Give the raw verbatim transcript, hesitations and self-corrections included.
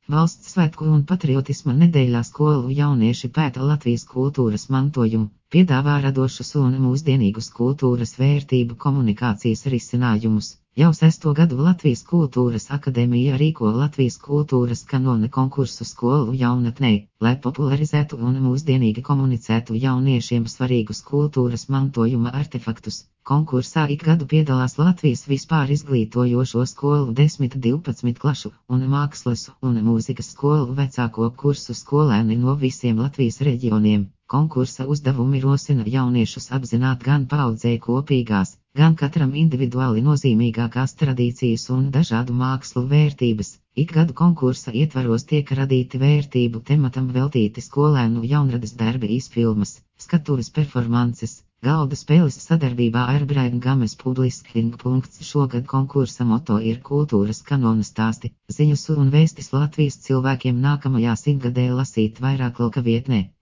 Valsts svētku un patriotisma nedēļā skolu jaunieši pēta Latvijas kultūras mantojumu, piedāvā radošus un mūsdienīgus kultūras vērtību komunikācijas risinājumus. Jau sesto gadu Latvijas kultūras akadēmija rīko Latvijas kultūras kanona konkursu skolu jaunatnei, lai popularizētu un mūsdienīgi komunicētu jauniešiem svarīgus kultūras mantojuma artefaktus. Konkursā ik gadu piedalās Latvijas vispār izglītojošo skolu desmit, divpadsmit klašu un mākslas un mūzikas skolu vecāko kursu skolēni no visiem Latvijas reģioniem. Konkursa uzdevumi rosina jauniešus apzināt gan paaudzei kopīgās, gan katram individuāli nozīmīgākās tradīcijas un dažādu mākslu vērtības. Ik gadu konkursa ietvaros tiek radīti vērtību tematam veltīti skolēnu jaunradas darbi, izfilmas, skatuves performances, galda spēles sadarbībā ar Brain Games Publishing. Šogad konkursa moto ir kultūras kanona stāsti, ziņas un vēstis Latvijas cilvēkiem nākamajā simtgadē lasīt vairāk lauka vietnē.